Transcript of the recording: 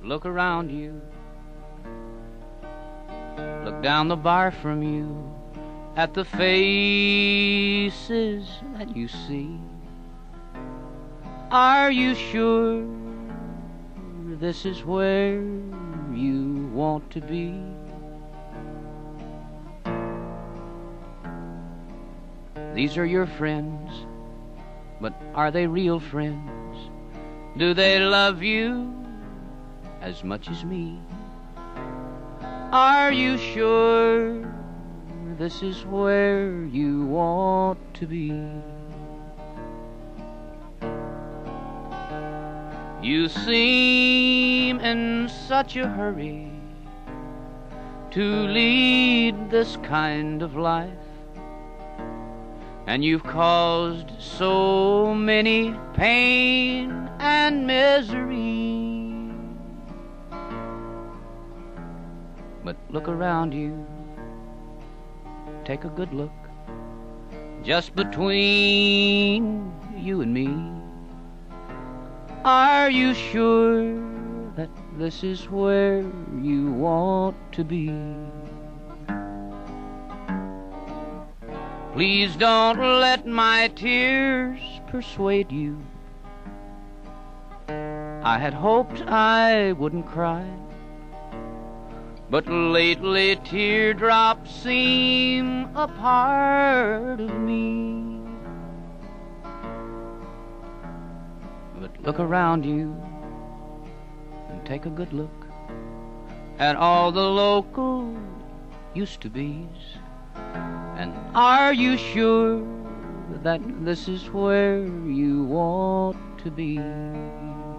Look around you. Look down the bar from you at the faces that you see. Are you sure this is where you want to be? These are your friends, but are they real friends? Do they love you as much as me? Are you sure this is where you want to be? You seem in such a hurry to lead this kind of life, and you've caused so many pain and misery. But look around you, take a good look, just between you and me. Are you sure that this is where you want to be? Please don't let my tears persuade you. I had hoped I wouldn't cry, but lately teardrops seem a part of me. But look around you and take a good look at all the local used-to-bes. And are you sure that this is where you want to be?